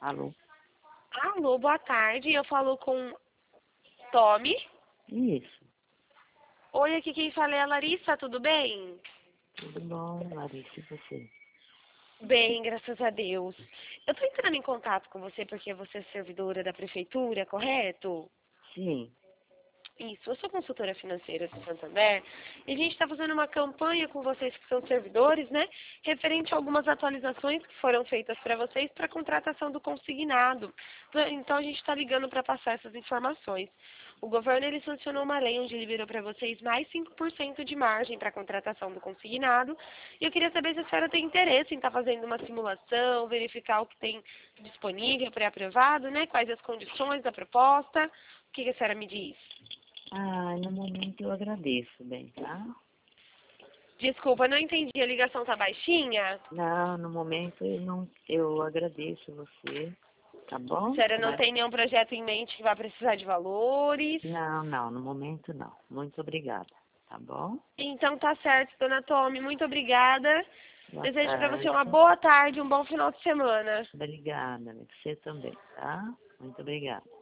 Alô? Alô, boa tarde. Eu falo com Tommy. Isso. Oi, aqui quem fala é a Larissa, tudo bem? Tudo bom, Larissa, e você? Bem, graças a Deus. Eu tô entrando em contato com você porque você é servidora da prefeitura, correto? Sim. Isso, eu sou consultora financeira do Santander e a gente está fazendo uma campanha com vocês que são servidores, né? Referente a algumas atualizações que foram feitas para vocês para a contratação do consignado. Então a gente está ligando para passar essas informações. O governo ele sancionou uma lei onde liberou para vocês mais 5% de margem para a contratação do consignado. E eu queria saber se a senhora tem interesse em estar fazendo uma simulação, verificar o que tem disponível pré-aprovado, né? Quais as condições da proposta. O que a senhora me diz? No momento eu agradeço, bem, tá? Desculpa, não entendi. A ligação tá baixinha? Não, no momento eu agradeço você, tá A bom? senhora não tem nenhum projeto em mente que vai precisar de valores? Não, no momento não. Muito obrigada, tá bom? Então tá certo, dona Tommy. Muito obrigada. Boa Desejo para você tarde. uma boa tarde, um bom final de semana. Obrigada, você também, tá? Muito obrigada.